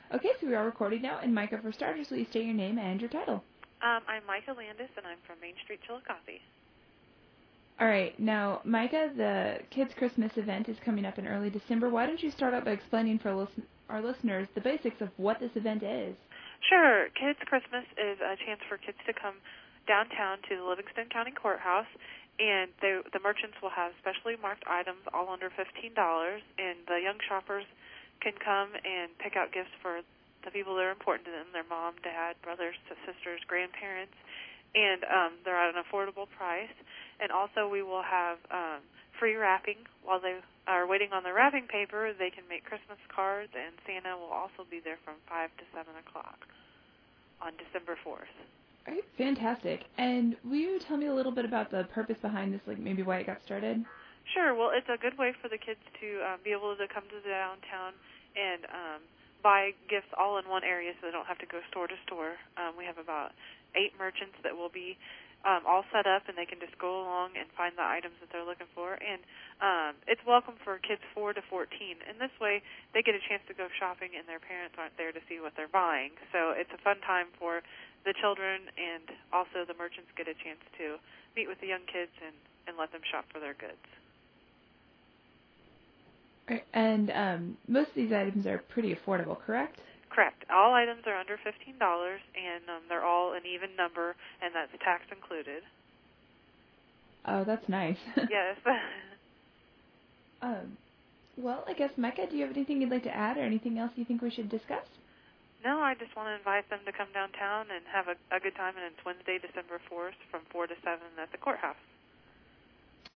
Okay, so we are recording now. And Micah, for starters, will you state your name and your title? I'm Micah Landis, and I'm from Main Street Chillicothe. All right. Now, Micah, the Kids Christmas event is coming up in early December. Why don't you start out by explaining for our listeners the basics of what this event is? Sure. Kids Christmas is a chance for kids to come downtown to the Livingston County Courthouse, and the merchants will have specially marked items all under $15, and the young shoppers can come and pick out gifts for the people that are important to them, their mom, dad, brothers, sisters, grandparents, and they're at an affordable price. And also we will have free wrapping. While they are waiting on the wrapping paper, they can make Christmas cards, and Santa will also be there from 5 to 7 o'clock on December 4th. All right, fantastic. And will you tell me a little bit about the purpose behind this, like maybe why it got started? Sure. Well, it's a good way for the kids to be able to come to the downtown and buy gifts all in one area so they don't have to go store to store. We have about 8 merchants that will be all set up, and they can just go along and find the items that they're looking for. And it's welcome for kids 4 to 14. And this way they get a chance to go shopping, and their parents aren't there to see what they're buying. So it's a fun time for the children, and also the merchants get a chance to meet with the young kids and let them shop for their goods. Right. And most of these items are pretty affordable, correct? Correct. All items are under $15, and they're all an even number, and that's tax included. Oh, that's nice. Yes. Well, I guess, Micah, do you have anything you'd like to add or anything else you think we should discuss? No, I just want to invite them to come downtown and have a good time, and it's Wednesday, December 4th from 4 to 7 at the courthouse.